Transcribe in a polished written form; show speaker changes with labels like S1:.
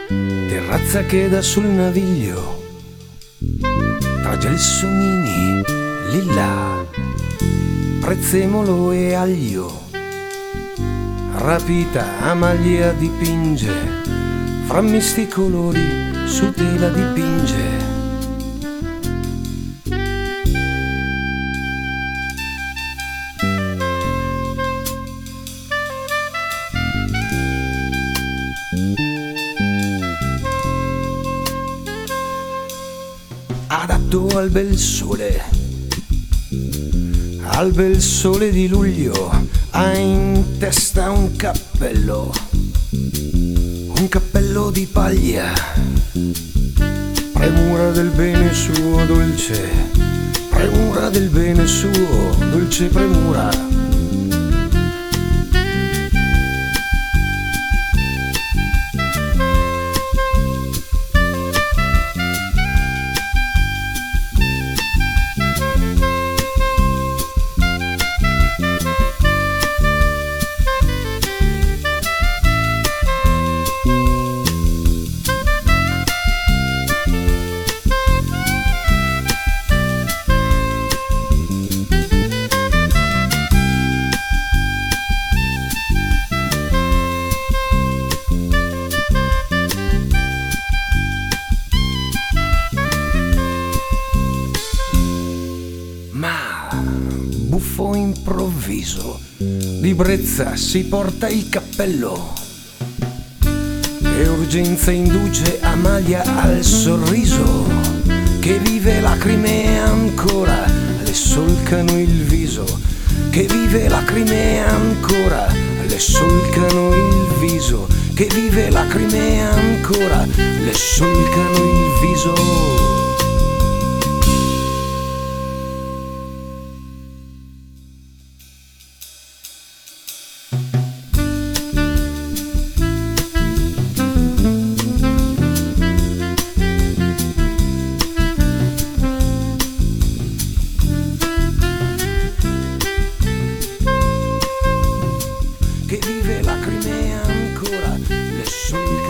S1: Terrazza che dà sul naviglio, tra gelsomini, lilla, prezzemolo e aglio. Rapita a maglia dipinge, fra misti colori su tela dipinge. Adatto al bel sole di luglio, ha in testa un cappello di paglia, premura del bene suo dolce, premura del bene suo dolce premura. Buffo improvviso, di brezza si porta il cappello e urgenza induce Amalia al sorriso, che vive lacrime e ancora le solcano il viso, che vive lacrime e ancora le solcano il viso, che vive lacrime e ancora le solcano il viso. Che vive lacrime ancora le sue